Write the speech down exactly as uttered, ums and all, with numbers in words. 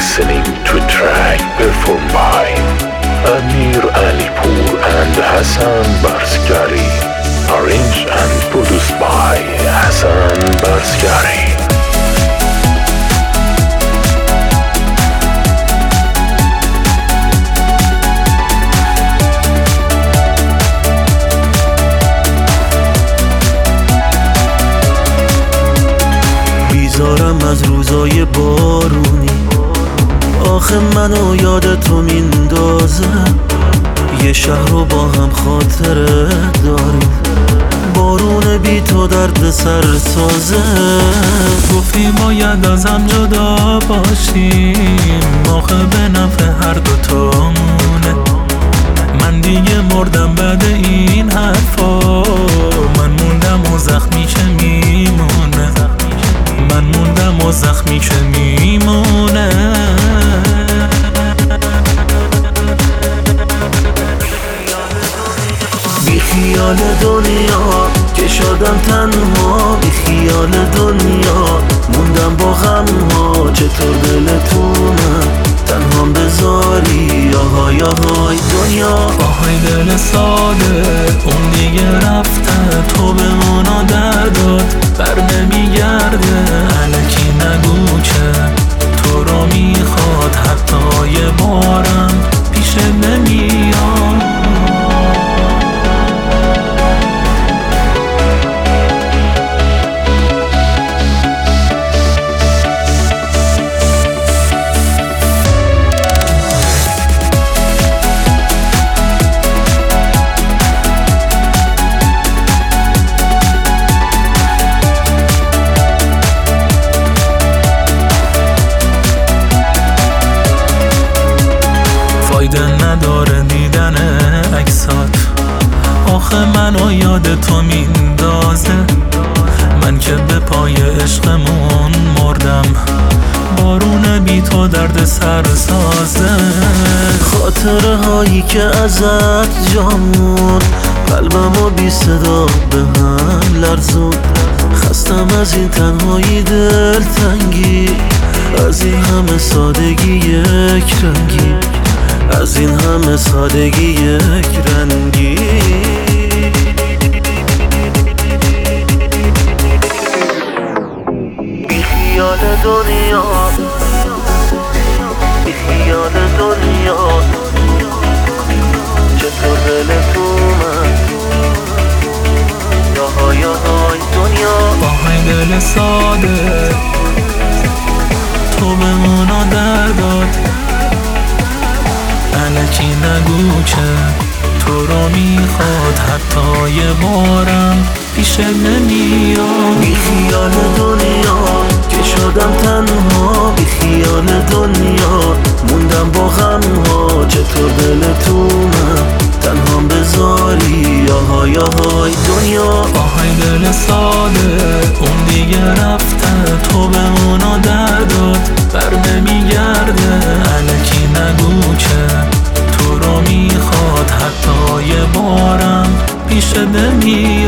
listening to a track performed by Amir Alipur and Hassan Barsgari, arranged and produced by Hassan Barsgari. بیزارم از روزای بارونی، آخه منو یاد تو میندازه. یه شهر رو با هم خاطره داریم، بارون بی تو درد سر سازه. گفتی باید از هم جدا باشیم، آخه به نفع هر دوتامونه. من دیگه مردم بعد این حرفا، من موندم و زخمی که میمونه، من موندم و زخمی که میمونه. بی خیال دنیا که شدم تنها، بی خیال دنیا موندم با غم ها. چطور دلتونم تنهام بذاری، آهای آهای دنیا. آهای دل ساده اون دیگه رفته، تو به اونا دردات بر نمیگرده. الکی نگو که تو رو میخواد، حتی یه بارم پیش نمیاد. فایده نداره دیدن عکسات، آخه منو یاد تو میندازه. من که به پای عشقمون مردم، بارون بی تو درد سر سازه. خاطره هایی که ازت جامون، قلبمو بی صدا به هم لرزون. خستم از این تنهایی دلتنگی، از این همه سادگی یک رنگی، از این همه سادگی یک رنگی. بی خیال دنیا، بی خیال دنیا، چطور دلتونم یاهای یاهای دنیا. آهای دل ساده تو به اونا دردات، الکی نگو که تو رو میخواد، حتی یه بارم پیش نمیاد. بی خیال دنیا که شدم تنها، بی خیال دنیا موندم با غم ها. چطور دلتونم تنهام بذاری، آهای آهای دنیا. آهای دل ساده اون دیگه رفته، تو به اونا دردات بر نمیگرده. الکی نگو که تو رو میخواد، حتی یه بارم پیش نمیاد.